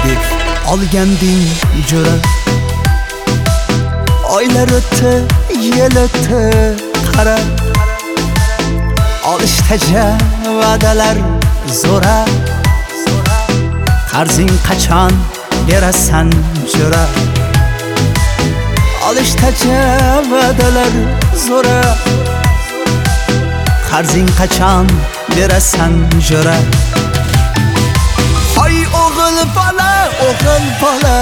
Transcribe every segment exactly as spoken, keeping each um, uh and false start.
deb olganding jo'ra. Oylar o'tdi, yil o'tdi, qara olishtaja va'dalar zo'ra. Qarzing qachon berasan jo'ra? Olishtaja va'dalar zo'ra. Qarzing qachon berasan jo'ra? Hoy o'g'il bola, o'g'il bola,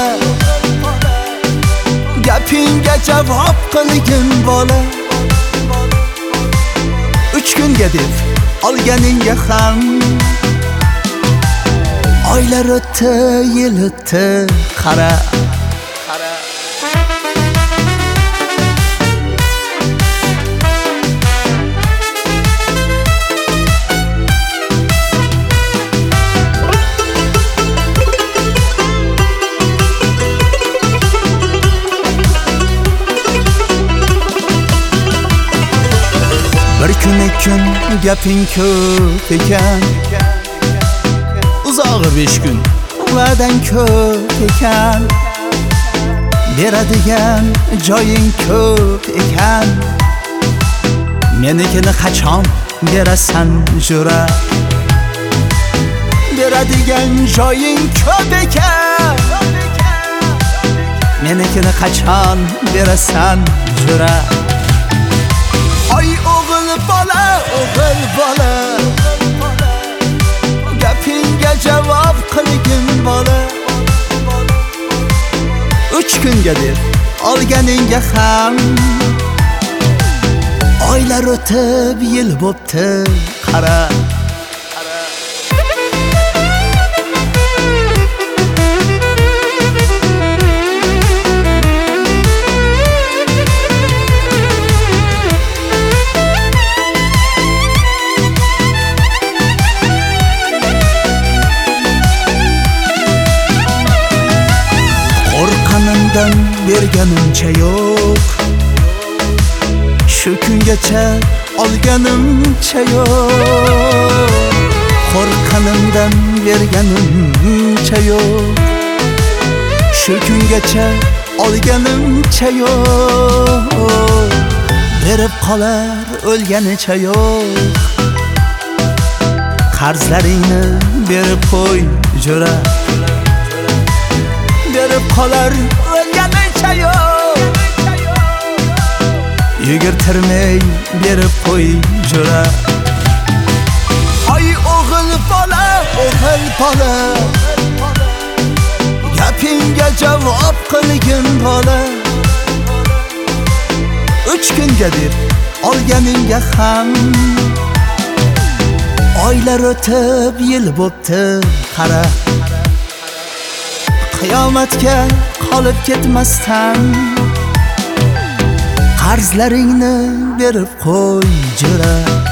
gapingga javob qilgin bola. Uch kunga deb olganingga ham oylar o'tdi, yil o'tdi, qara. Bir kun ikun gaping ko'p ekan, uzog'i besh kun va'dang ko'p ekan, beradigan joying ko'p ekan. Menikini qachon berasan jo'ra? Beradigan joying ko'p ekan, menikini qachon berasan jo'ra? Hoy o'g'il bola, o'g'il bola, gapingga javob qilgin bola. Uch kunga deb olganingga ham oylar o'tib, yil bo'pti, qara. Qo'rqqanimdan berganimcha yo'q, shu kungacha olganimcha yo'q. Qo'rqqanimdan berganimcha yo'q, shu kungacha olganimcha yo'q. Berib qolar o'lganicha yo'q. Qarzlaringni berib qo'y jo'ra, berib qolar o'lganicha yo'q. Yigirtirmay berib qo'y jo'ra. Hoy o'g'il bola, o'g'il bola, gapingga javob qilgin bola. Uch kunga deb olganingga ham oylar o'tib, yil bo'pti, qara. Qiyomatga qolib ketmasdan qarzlaringni berib qo'y jo'ra.